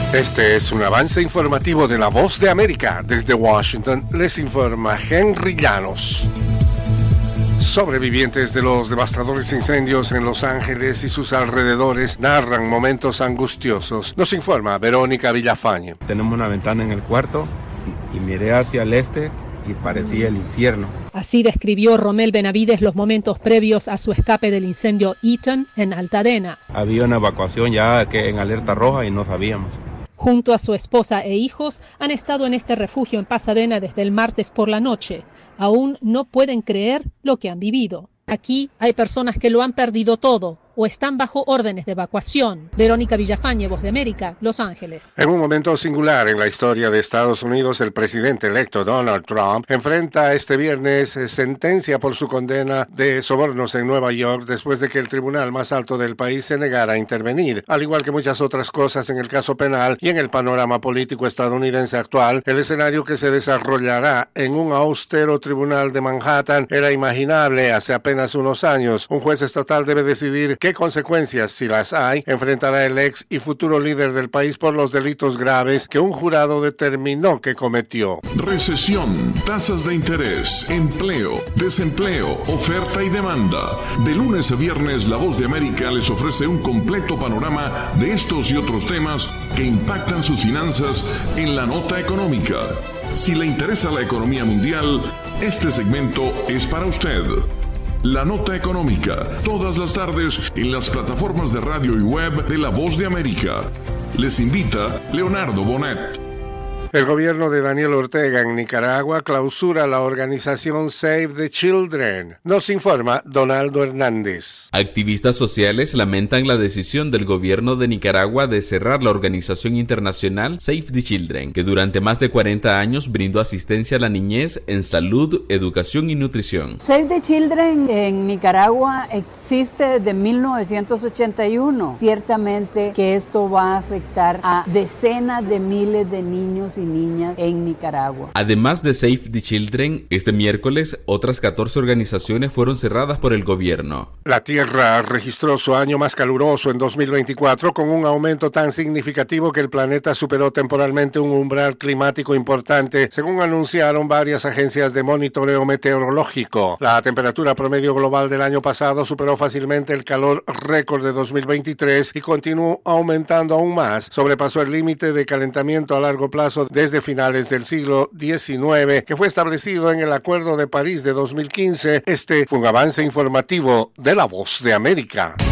Este es un avance informativo de La Voz de América. Desde Washington les informa Henry Llanos. Sobrevivientes de los devastadores incendios en Los Ángeles y sus alrededores narran momentos angustiosos. Nos informa Verónica Villafañe. Tenemos una ventana en el cuarto y miré hacia el este y parecía el infierno. Así describió Romel Benavides los momentos previos a su escape del incendio Eaton en Altadena. Había una evacuación ya que en alerta roja y no sabíamos. Junto a su esposa e hijos han estado en este refugio en Pasadena desde el martes por la noche. Aún no pueden creer lo que han vivido. Aquí hay personas que lo han perdido todo o están bajo órdenes de evacuación. Verónica Villafañe, Voz de América, Los Ángeles. En un momento singular en la historia de Estados Unidos, el presidente electo Donald Trump enfrenta este viernes sentencia por su condena de sobornos en Nueva York después de que el tribunal más alto del país se negara a intervenir. Al igual que muchas otras cosas en el caso penal y en el panorama político estadounidense actual, el escenario que se desarrollará en un austero tribunal de Manhattan era imaginable hace apenas unos años. Un juez estatal debe decidir qué consecuencias, si las hay, enfrentará el ex y futuro líder del país por los delitos graves que un jurado determinó que cometió. Recesión, tasas de interés, empleo, desempleo, oferta y demanda. De lunes a viernes, La Voz de América les ofrece un completo panorama de estos y otros temas que impactan sus finanzas en la nota económica. Si le interesa la economía mundial, este segmento es para usted. La Nota Económica, todas las tardes en las plataformas de radio y web de La Voz de América. Les invita Leonardo Bonet. El gobierno de Daniel Ortega en Nicaragua clausura la organización Save the Children. Nos informa Donaldo Hernández. Activistas sociales lamentan la decisión del gobierno de Nicaragua de cerrar la organización internacional Save the Children, que durante más de 40 años brindó asistencia a la niñez en salud, educación y nutrición. Save the Children en Nicaragua existe desde 1981. Ciertamente que esto va a afectar a decenas de miles de niños y niñas en Nicaragua. Además de Save the Children, este miércoles otras 14 organizaciones fueron cerradas por el gobierno. La Tierra registró su año más caluroso en 2024 con un aumento tan significativo que el planeta superó temporalmente un umbral climático importante, según anunciaron varias agencias de monitoreo meteorológico. La temperatura promedio global del año pasado superó fácilmente el calor récord de 2023 y continuó aumentando aún más. Sobrepasó el límite de calentamiento a largo plazo desde finales del siglo XIX, que fue establecido en el Acuerdo de París de 2015. Este fue un avance informativo de La Voz de América.